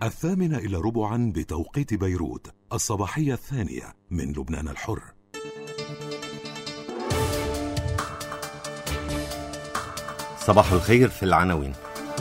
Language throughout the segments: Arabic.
8:15 بتوقيت بيروت، الصباحية الثانية من لبنان الحر. صباح الخير. في العناوين: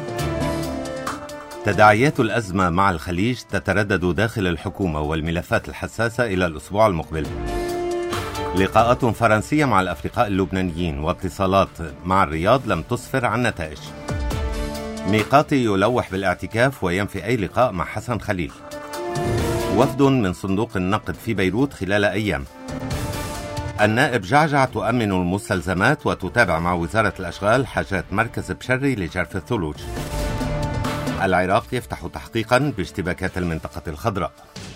تداعيات الأزمة مع الخليج تتردد داخل الحكومة والملفات الحساسة إلى الأسبوع المقبل. لقاءات فرنسية مع الأفرقاء اللبنانيين واتصالات مع الرياض لم تسفر عن نتائج. ميقاتي يلوح بالاعتكاف وينفي أي لقاء مع حسن خليل. وفد من صندوق النقد في بيروت خلال أيام. النائب جعجع تؤمن المستلزمات وتتابع مع وزارة الأشغال حاجات مركز بشري لجرف الثلوج. العراق يفتح تحقيقا باشتباكات المنطقة الخضراء.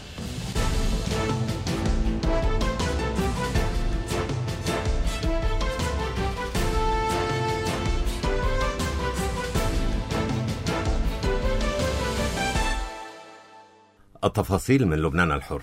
التفاصيل من لبنان الحر.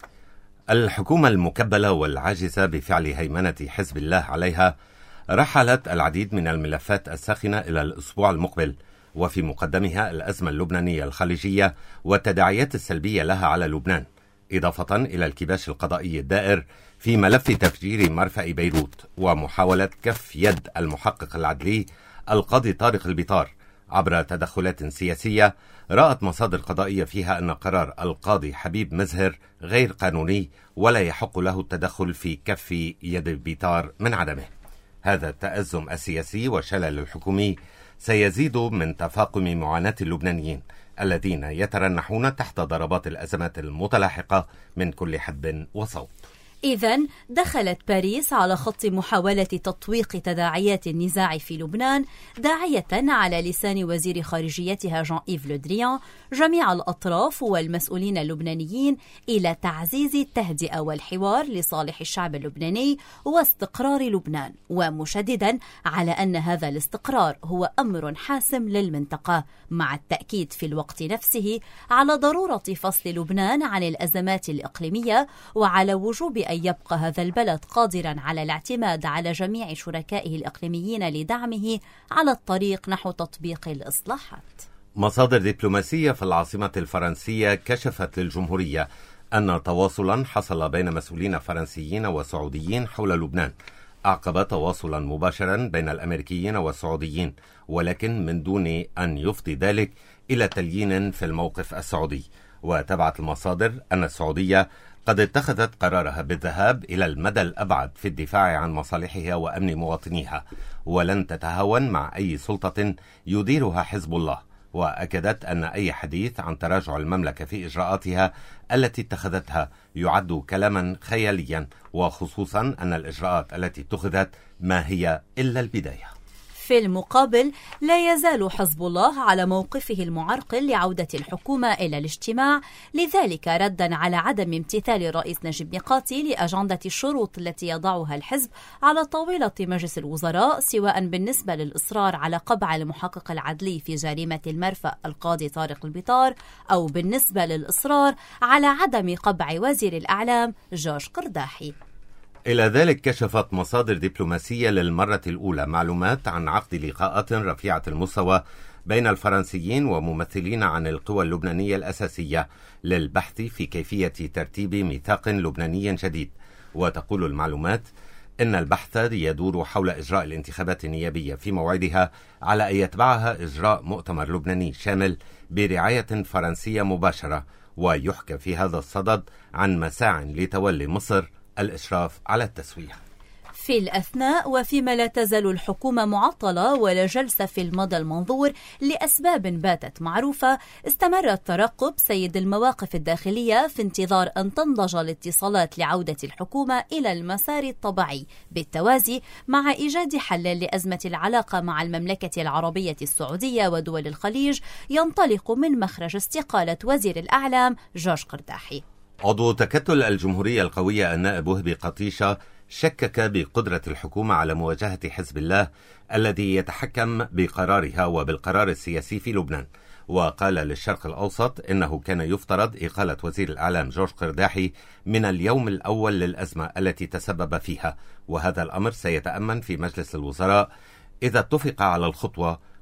الحكومة المكبلة والعاجزة بفعل هيمنة حزب الله عليها رحلت العديد من الملفات الساخنة إلى الأسبوع المقبل، وفي مقدمها الأزمة اللبنانية الخليجية والتداعيات السلبية لها على لبنان، إضافة إلى الكباش القضائي الدائر في ملف تفجير مرفأ بيروت ومحاولة كف يد المحقق العدلي القاضي طارق البطار عبر تدخلات سياسية رأت مصادر قضائية فيها أن قرار القاضي حبيب مزهر غير قانوني ولا يحق له التدخل في كف يد البطار من عدمه. هذا التأزم السياسي والشلل الحكومي سيزيد من تفاقم معاناة اللبنانيين الذين يترنحون تحت ضربات الأزمات المتلاحقة من كل حدب وصوت. إذن دخلت باريس على خط محاولة تطويق تداعيات النزاع في لبنان، داعية على لسان وزير خارجيتها جان إيف لو دريان جميع الأطراف والمسؤولين اللبنانيين إلى تعزيز التهدئة والحوار لصالح الشعب اللبناني واستقرار لبنان، ومشددا على أن هذا الاستقرار هو أمر حاسم للمنطقة، مع التأكيد في الوقت نفسه على ضرورة فصل لبنان عن الأزمات الإقليمية وعلى وجوب أن يبقى هذا البلد قادرا على الاعتماد على جميع شركائه الإقليميين لدعمه على الطريق نحو تطبيق الإصلاحات. مصادر دبلوماسية في العاصمة الفرنسية كشفت للجمهورية أن تواصلا حصل بين مسؤولين فرنسيين وسعوديين حول لبنان أعقب تواصلا مباشرا بين الأمريكيين والسعوديين، ولكن من دون أن يفضي ذلك إلى تليين في الموقف السعودي. وتبعت المصادر أن السعودية قد اتخذت قرارها بالذهاب إلى المدى الأبعد في الدفاع عن مصالحها وأمن مواطنيها، ولن تتهاون مع أي سلطة يديرها حزب الله، وأكدت أن أي حديث عن تراجع المملكة في إجراءاتها التي اتخذتها يعد كلاما خياليا، وخصوصا أن الإجراءات التي اتخذت ما هي إلا البداية. في المقابل لا يزال حزب الله على موقفه المعرقل لعودة الحكومة إلى الاجتماع، لذلك ردا على عدم امتثال الرئيس نجيب ميقاتي لأجندة الشروط التي يضعها الحزب على طاولة مجلس الوزراء، سواء بالنسبة للإصرار على قبع المحقق العدلي في جريمة المرفأ القاضي طارق البطار، أو بالنسبة للإصرار على عدم قبع وزير الأعلام جورج قرداحي. إلى ذلك كشفت مصادر دبلوماسية للمرة الأولى معلومات عن عقد لقاءات رفيعة المستوى بين الفرنسيين وممثلين عن القوى اللبنانية الأساسية للبحث في كيفية ترتيب ميثاق لبناني جديد. وتقول المعلومات إن البحث يدور حول إجراء الانتخابات النيابية في موعدها، على أن يتبعها إجراء مؤتمر لبناني شامل برعاية فرنسية مباشرة، ويحكى في هذا الصدد عن مساع لتولي مصر الإشراف على التسوية. في الأثناء وفيما لا تزال الحكومة معطلة ولا جلسة في المدى المنظور لأسباب باتت معروفة، استمر الترقب سيد المواقف الداخلية في انتظار أن تنضج الاتصالات لعودة الحكومة إلى المسار الطبيعي، بالتوازي مع إيجاد حل لأزمة العلاقة مع المملكة العربية السعودية ودول الخليج ينطلق من مخرج استقالة وزير الأعلام جورج قرداحي. عضو تكتل الجمهورية القوية النائب وهبي قطيشة شكك بقدرة الحكومة على مواجهة حزب الله الذي يتحكم بقرارها وبالقرار السياسي في لبنان، وقال للشرق الأوسط إنه كان يفترض إقالة وزير الإعلام جورج قرداحي من اليوم الأول للأزمة التي تسبب فيها، وهذا الأمر سيتأمن في مجلس الوزراء إذا اتفق على الخطوة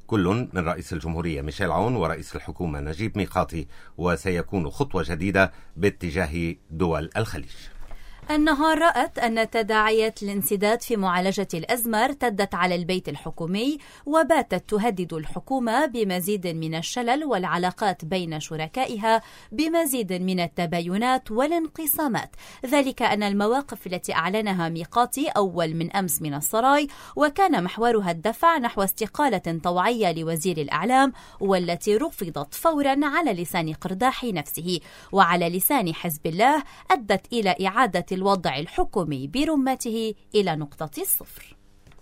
كل من رئيس الجمهورية ميشيل عون ورئيس الحكومة نجيب ميقاتي، وسيكون خطوة جديدة باتجاه دول الخليج. النهار رأت أن تداعيات الانسداد في معالجة الأزمة ارتدت على البيت الحكومي، وباتت تهدد الحكومة بمزيد من الشلل والعلاقات بين شركائها بمزيد من التباينات والانقسامات. ذلك أن المواقف التي أعلنها ميقاتي أول من أمس من السراي، وكان محورها الدفع نحو استقالة طوعية لوزير الإعلام، والتي رفضت فورا على لسان قرداحي نفسه وعلى لسان حزب الله، أدت إلى إعادة الوضع الحكومي برمته إلى نقطة الصفر.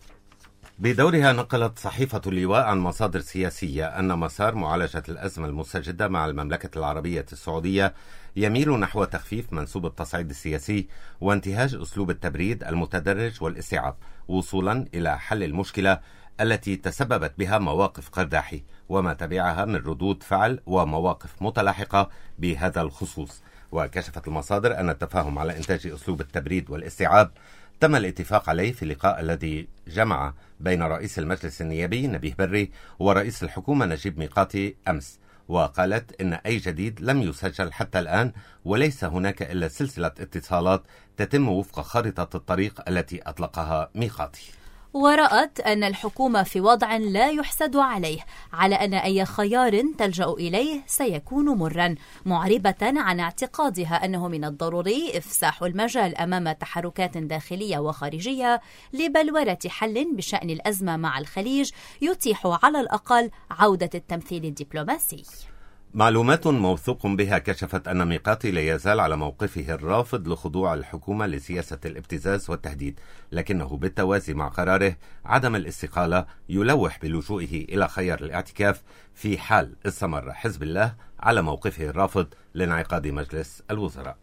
بدورها نقلت صحيفة اللواء عن مصادر سياسية أن مسار معالجة الأزمة المستجدة مع المملكة العربية السعودية يميل نحو تخفيف منسوب التصعيد السياسي وانتهاج أسلوب التبريد المتدرج والاستيعاب، وصولا إلى حل المشكلة التي تسببت بها مواقف قرداحي وما تبعها من ردود فعل ومواقف متلاحقة بهذا الخصوص. وكشفت المصادر أن التفاهم على إنتاج أسلوب التبريد والاستيعاب تم الاتفاق عليه في اللقاء الذي جمع بين رئيس المجلس النيابي نبيه بري ورئيس الحكومة نجيب ميقاتي أمس. وقالت إن أي جديد لم يسجل حتى الآن، وليس هناك إلا سلسلة اتصالات تتم وفق خارطة الطريق التي أطلقها ميقاتي. ورأت أن الحكومة في وضع لا يحسد عليه، على أن أي خيار تلجأ إليه سيكون مرا، معربة عن اعتقادها أنه من الضروري إفساح المجال أمام تحركات داخلية وخارجية لبلورة حل بشأن الأزمة مع الخليج يتيح على الأقل عودة التمثيل الدبلوماسي. معلومات موثوق بها كشفت أن ميقاتي لا يزال على موقفه الرافض لخضوع الحكومة لسياسة الابتزاز والتهديد، لكنه بالتوازي مع قراره عدم الاستقالة يلوح بلجوئه إلى خيار الاعتكاف في حال استمر حزب الله على موقفه الرافض لانعقاد مجلس الوزراء.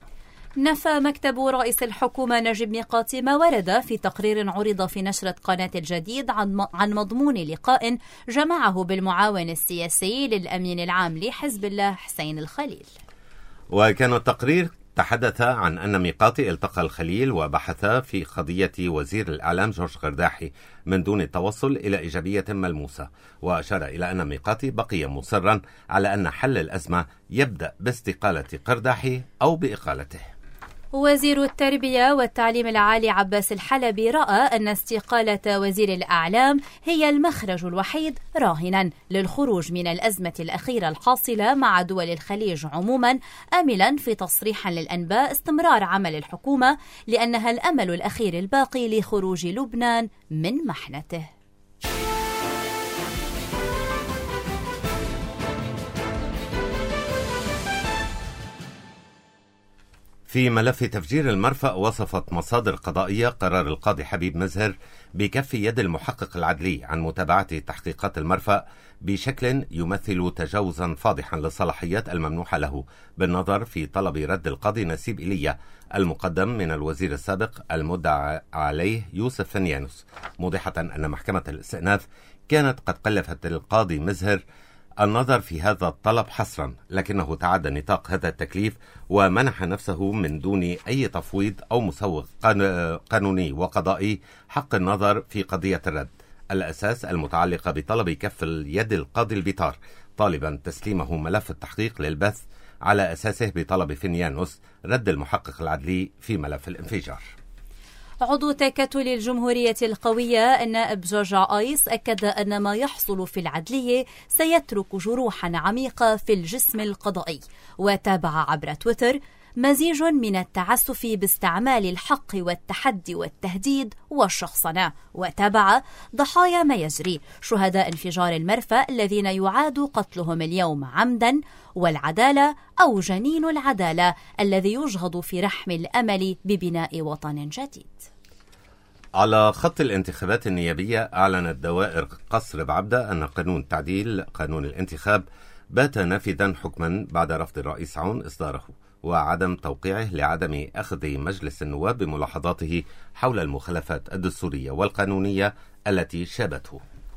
نفى مكتب رئيس الحكومة نجيب ميقاتي ما ورد في تقرير عرض في نشرة قناة الجديد عن مضمون لقاء جمعه بالمعاون السياسي للأمين العام لحزب الله حسين الخليل. وكان التقرير تحدث عن أن ميقاتي التقى الخليل وبحث في قضية وزير الإعلام جورج قرداحي من دون التوصل إلى إيجابية ملموسة، وأشار إلى أن ميقاتي بقي مصرا على أن حل الأزمة يبدأ باستقالة قرداحي أو بإقالته. وزير التربية والتعليم العالي عباس الحلبي رأى أن استقالة وزير الأعلام هي المخرج الوحيد راهنا للخروج من الأزمة الأخيرة الحاصلة مع دول الخليج عموما، آملا في تصريح للأنباء استمرار عمل الحكومة لأنها الأمل الأخير الباقي لخروج لبنان من محنته. في ملف تفجير المرفأ، وصفت مصادر قضائية قرار القاضي حبيب مزهر بكف يد المحقق العدلي عن متابعة تحقيقات المرفأ بشكل يمثل تجاوزا فاضحا للصلاحيات الممنوحة له، بالنظر في طلب رد القاضي نسيب إيليا المقدم من الوزير السابق المدعى عليه يوسف فنيانوس، موضحة أن محكمة الاستئناف كانت قد كلفت القاضي مزهر النظر في هذا الطلب حصرا، لكنه تعدى نطاق هذا التكليف ومنح نفسه من دون أي تفويض أو مسوغ قانوني وقضائي حق النظر في قضية الرد، الأساس المتعلقة بطلب كف اليد القاضي البيطار، طالبا تسليمه ملف التحقيق للبث على أساسه بطلب فنيانوس رد المحقق العدلي في ملف الانفجار. عضو تكتل الجمهورية القوية النائب جورج آيس أكد أن ما يحصل في العدلية سيترك جروحا عميقة في الجسم القضائي، وتابع عبر تويتر: مزيج من التعسف باستعمال الحق والتحدي والتهديد والشخصنة. وتابع: ضحايا ما يجري شهداء انفجار المرفأ الذين يعاد قتلهم اليوم عمدا، والعدالة أو جنين العدالة الذي يجهض في رحم الأمل ببناء وطن جديد. على خط الانتخابات النيابية، أعلنت دوائر قصر بعبدة أن قانون تعديل قانون الانتخاب بات نافذا حكما بعد رفض الرئيس عون إصداره وعدم توقيعه لعدم أخذ مجلس النواب بملاحظاته حول المخالفات الدستورية والقانونية التي شابته.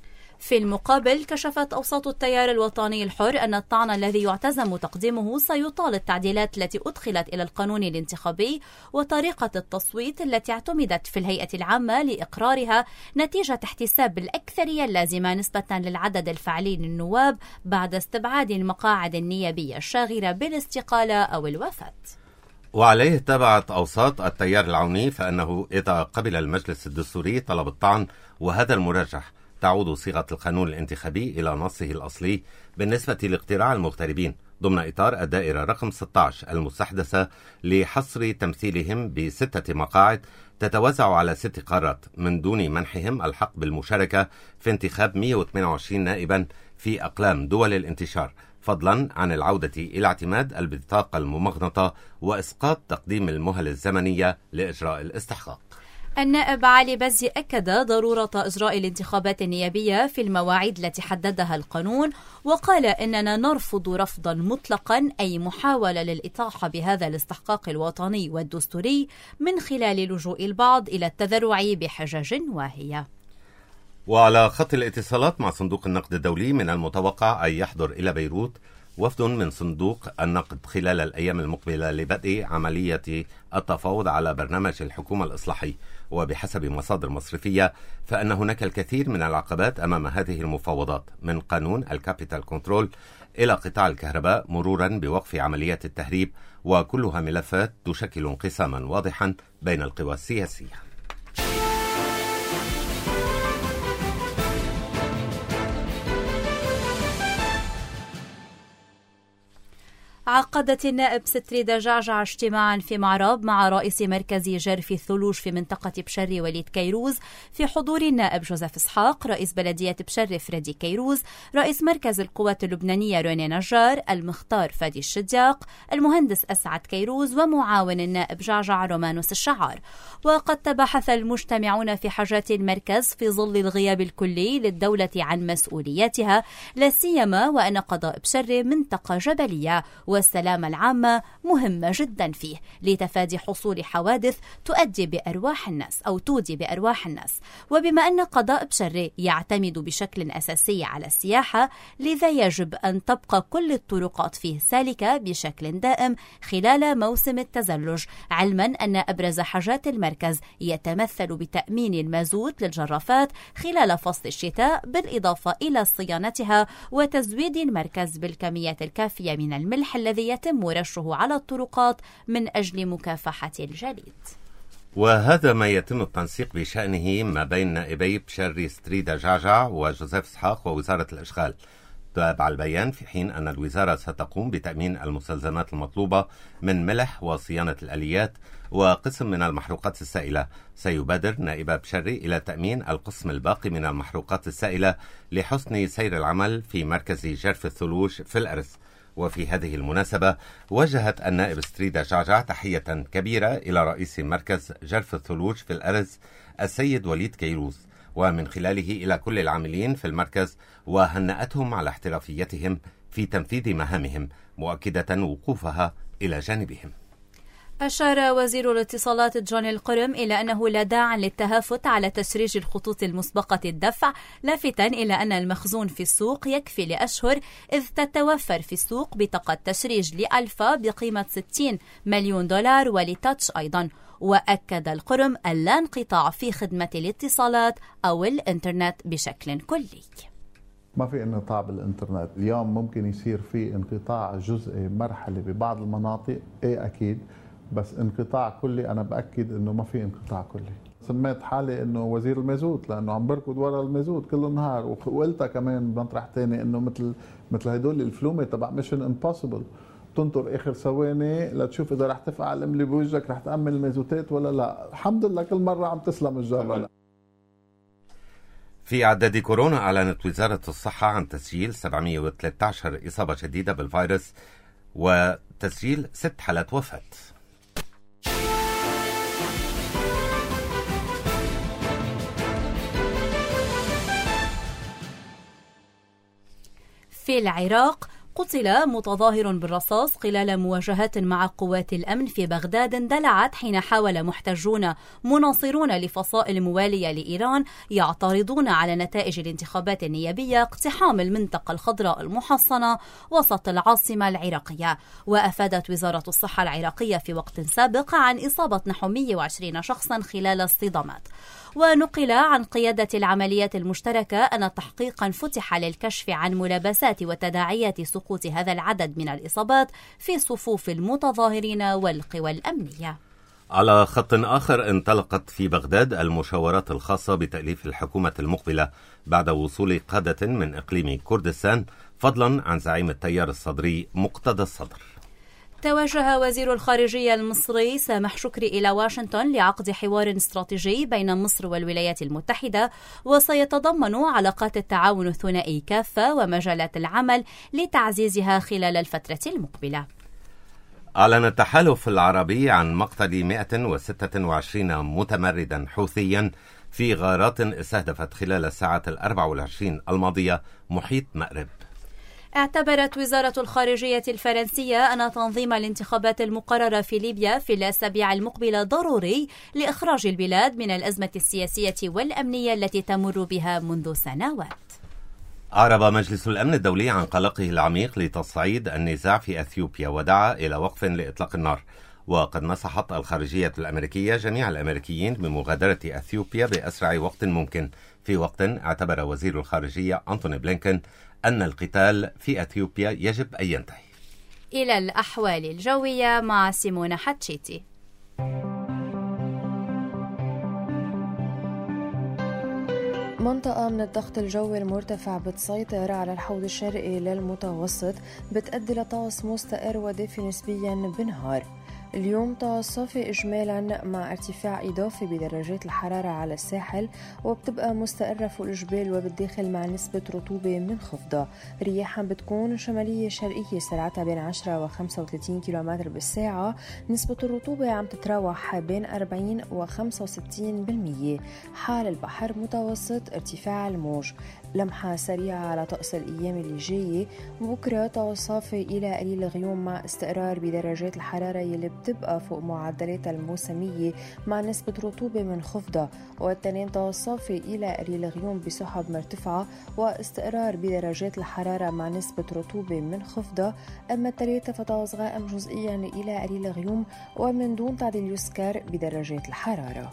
في المقابل كشفت أوساط التيار الوطني الحر أن الطعن الذي يعتزم تقديمه سيطال التعديلات التي أدخلت إلى القانون الانتخابي وطريقة التصويت التي اعتمدت في الهيئة العامة لإقرارها نتيجة احتساب الأكثرية اللازمة نسبة للعدد الفعلي للنواب بعد استبعاد المقاعد النيابية الشاغرة بالاستقالة أو الوفاة. وعليه تابعت أوساط التيار العوني فأنه إذا قبل المجلس الدستوري طلب الطعن وهذا المرجح تعود صيغة القانون الانتخابي إلى نصه الأصلي بالنسبة لاقتراع المغتربين ضمن إطار الدائرة رقم 16 المستحدثة لحصر تمثيلهم ب6 مقاعد تتوزع على 6 قارات من دون منحهم الحق بالمشاركة في انتخاب 128 نائبا في أقلام دول الانتشار، فضلا عن العودة إلى اعتماد البطاقة الممغنطة وإسقاط تقديم المهل الزمنية لإجراء الاستحقاق. النائب علي بزي أكد ضرورة إجراء الانتخابات النيابية في المواعيد التي حددها القانون، وقال إننا نرفض رفضا مطلقا أي محاولة للإطاحة بهذا الاستحقاق الوطني والدستوري من خلال لجوء البعض إلى التذرع بحجج واهية. وعلى خط الاتصالات مع صندوق النقد الدولي من المتوقع أن يحضر إلى بيروت وفد من صندوق النقد خلال الأيام المقبلة لبدء عملية التفاوض على برنامج الحكومة الإصلاحي، وبحسب مصادر مصرفية فإن هناك الكثير من العقبات أمام هذه المفاوضات، من قانون الكابيتال كنترول إلى قطاع الكهرباء مرورا بوقف عمليات التهريب، وكلها ملفات تشكل انقساما واضحا بين القوى السياسية. عقدت النائب ستريدة جعجع اجتماعا في معراب مع رئيس مركز جرف الثلوج في منطقة بشري وليد كيروز في حضور النائب جوزيف إسحاق، رئيس بلدية بشري فريدي كيروز، رئيس مركز القوات اللبنانية روني نجار، المختار فادي الشدياق، المهندس أسعد كيروز، ومعاون النائب جعجع رومانوس الشعار. وقد تباحث المجتمعون في حاجات المركز في ظل الغياب الكلي للدولة عن مسؤولياتها، لا سيما وأن قضاء بشري منطقة جبلية والسلامة العامة مهمة جدا فيه لتفادي حصول حوادث تؤدي بأرواح الناس أو تودي بأرواح الناس. وبما أن قضاء بشري يعتمد بشكل أساسي على السياحة، لذا يجب أن تبقى كل الطرقات فيه سالكة بشكل دائم خلال موسم التزلج، علما أن أبرز حاجات المركز يتمثل بتأمين المازوت للجرافات خلال فصل الشتاء، بالإضافة إلى صيانتها وتزويد المركز بالكميات الكافية من الملح الذي يتم رشه على الطرقات من أجل مكافحة الجليد. وهذا ما يتم التنسيق بشأنه ما بين نائبي بشري ستريدة جعجع وجوزيف إسحاق ووزارة الإشغال. تابع البيان في حين أن الوزارة ستقوم بتأمين المستلزمات المطلوبة من ملح وصيانة الآليات وقسم من المحروقات السائلة، سيبادر نائب بشري إلى تأمين القسم الباقي من المحروقات السائلة لحسن سير العمل في مركز جرف الثلوج في الأرز. وفي هذه المناسبة وجهت النائب ستريدة جعجع تحية كبيرة إلى رئيس مركز جرف الثلوج في الأرز السيد وليد كيروز، ومن خلاله إلى كل العاملين في المركز، وهنأتهم على احترافيتهم في تنفيذ مهامهم، مؤكدة وقوفها إلى جانبهم. أشار وزير الاتصالات جون القرم إلى أنه لا داعي للتهافت على تسريج الخطوط المسبقة الدفع، لافتا إلى أن المخزون في السوق يكفي لأشهر، إذ تتوفر في السوق بطاقة تسريج لألفا بقيمة 60 مليون دولار ولتاتش أيضا. وأكد القرم أن لا انقطاع في خدمة الاتصالات أو الإنترنت بشكل كلي. ما في انقطاع بالإنترنت اليوم، ممكن يصير في انقطاع جزئي مرحلي ببعض المناطق، ايه أكيد، بس انقطاع كلي أنا بأكد إنه ما في انقطاع كلي. سميت حالي إنه وزير المازوت لأنه عم بركض ورا المازوت كل النهار، وقلتها كمان بمطرح تاني إنه مثل هدول الفلومة تبع ميشن امبوسيبل، تنطر آخر ثواني لتشوف إذا رح تفقع القملة بوجهك، رح تأمن المازوتات ولا لا. الحمد لله كل مرة عم تسلم الجرة. في عداد كورونا أعلنت وزارة الصحة عن تسجيل 713 إصابة جديدة بالفيروس وتسجيل 6 حالات وفاة. في العراق قتل متظاهر بالرصاص خلال مواجهات مع قوات الأمن في بغداد اندلعت حين حاول محتجون مناصرون لفصائل موالية لإيران يعترضون على نتائج الانتخابات النيابية اقتحام المنطقة الخضراء المحصنة وسط العاصمة العراقية. وأفادت وزارة الصحة العراقية في وقت سابق عن إصابة نحو 120 شخصا خلال الصدامات. ونقل عن قيادة العمليات المشتركة أن تحقيقا فتح للكشف عن ملابسات وتداعيات سقوط هذا العدد من الإصابات في صفوف المتظاهرين والقوى الأمنية. على خط آخر، انطلقت في بغداد المشاورات الخاصة بتأليف الحكومة المقبلة بعد وصول قادة من إقليم كردستان، فضلا عن زعيم التيار الصدري مقتدى الصدر. توجه وزير الخارجية المصري سامح شكري إلى واشنطن لعقد حوار استراتيجي بين مصر والولايات المتحدة، وسيتضمن علاقات التعاون الثنائي كافة ومجالات العمل لتعزيزها خلال الفترة المقبلة. أعلن التحالف العربي عن مقتل 126 متمردا حوثيا في غارات استهدفت خلال الساعات 24 الماضية محيط مأرب. اعتبرت وزارة الخارجية الفرنسية أن تنظيم الانتخابات المقررة في ليبيا في الأسابيع المقبلة ضروري لإخراج البلاد من الأزمة السياسية والأمنية التي تمر بها منذ سنوات. أعرب مجلس الأمن الدولي عن قلقه العميق لتصعيد النزاع في أثيوبيا ودعا إلى وقف لإطلاق النار. وقد نصحت الخارجية الأمريكية جميع الأمريكيين بمغادرة أثيوبيا بأسرع وقت ممكن، في وقت اعتبر وزير الخارجية أنتوني بلينكن أن القتال في أثيوبيا يجب أن ينتهي. إلى الأحوال الجوية مع سيمونا حتشيتي. منطقة من الضغط الجوي المرتفع بتسيطر على الحوض الشرقي للمتوسط، بتؤدي لطقس مستقر ودافي نسبيا بالنهار. اليوم طقس صافي إجمالا مع ارتفاع إضافي بدرجات الحرارة على الساحل، وبتبقى مستقرة فوق الجبال وبالداخل مع نسبة رطوبة منخفضة. رياحا بتكون شمالية شرقية سرعتها بين 10 و 35 كيلومتر بالساعة. نسبة الرطوبة عم تتراوح بين 40 و 65%. حال البحر متوسط ارتفاع الموج. لمحة سريعة على طقس الأيام اللي جاية. بكرة طقس صافي إلى قليل غيوم مع استقرار بدرجات الحرارة يلي بتبقى فوق معدلات الموسمية مع نسبة رطوبة منخفضة. والتنين طقس صافي إلى قليل غيوم بسحب مرتفعة واستقرار بدرجات الحرارة مع نسبة رطوبة منخفضة. أما الثلاثة فطقس غائم جزئيا إلى قليل غيوم ومن دون تعديل يسكر بدرجات الحرارة.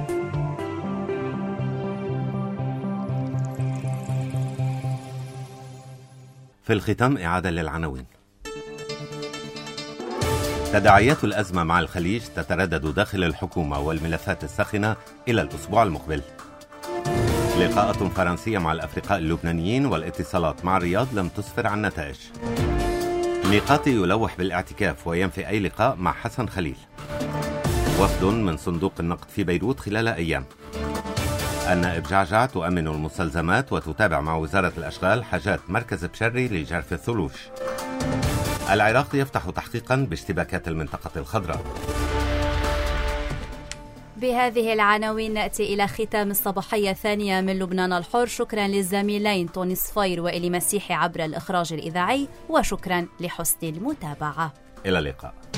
في الختام إعادة للعناوين. تداعيات الأزمة مع الخليج تتردد داخل الحكومة والملفات الساخنة إلى الأسبوع المقبل. لقاءات فرنسية مع الأفرقاء اللبنانيين والاتصالات مع الرياض لم تسفر عن نتائج. ميقاتي يلوح بالاعتكاف وينفي أي لقاء مع حسن خليل. وفد من صندوق النقد في بيروت خلال أيام. النائب جعجع تؤمن المستلزمات وتتابع مع وزارة الأشغال حاجات مركز بشري لجرف الثلوج. العراق يفتح تحقيقا باشتباكات المنطقة الخضراء. بهذه العناوين نأتي إلى ختام الصباحية الثانية من لبنان الحر. شكرا للزميلين توني صفير وإلي مسيحي عبر الإخراج الإذاعي، وشكرا لحسن المتابعة. إلى اللقاء.